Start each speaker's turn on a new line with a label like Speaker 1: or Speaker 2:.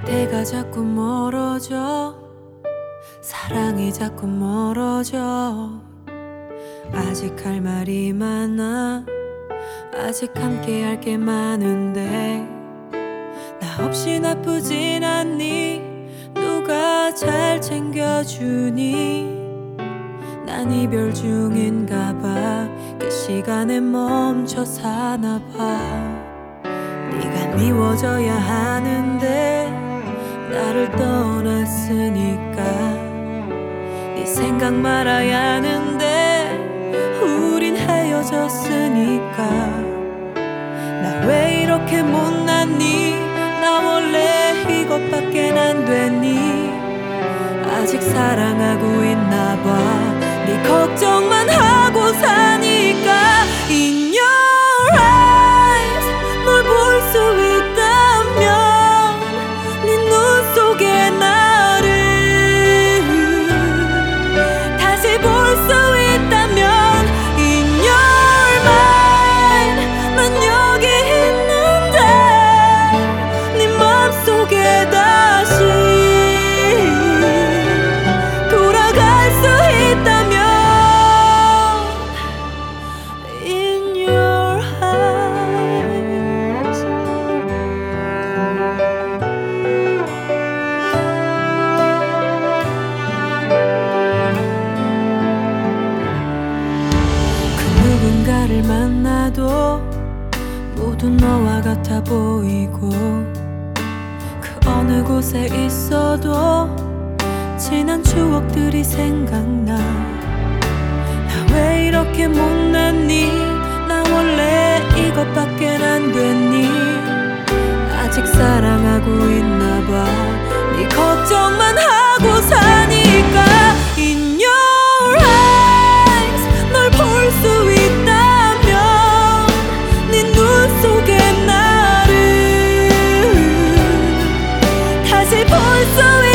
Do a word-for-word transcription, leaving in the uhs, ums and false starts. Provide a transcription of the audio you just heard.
Speaker 1: 그대가 자꾸 멀어져, 사랑이 자꾸 멀어져. 아직 할 말이 많아, 아직 함께 할 게 많은데 나 없이 나쁘진 않니? 누가 잘 챙겨주니? 난 이별 중인가 봐. 그 시간에 멈춰 사나 봐. 네가 미워져야 하는데 나를 떠났으니까. 네 생각 말아야 하는데 우린 헤어졌으니까. 나 왜 이렇게 못났니? 나 원래 이것밖엔 안 됐니? 아직 사랑하고 있나 봐. 네 걱정만 하고 사니까. In your eyes, 널 볼 수 있다면 네 눈 속에 나를 다시 볼 수 있다면. In your mind, 난 여기 있는데 네 맘속에 다시 돌아갈 수 있다면. In your eyes. 그 누군가를 만나도 모두 너와 같아 보이고, 그 어느 곳에 있어도 지난 추억들이 생각나. 나 왜 이렇게 못났니? 나 원래 이것밖엔 안 됐니? 아직 사랑하고 있나 봐. 네 걱정만 하고 사니까. In your eyes, 널 볼 수 있다면 네 눈 속에 나를 다시 볼 수 있다면.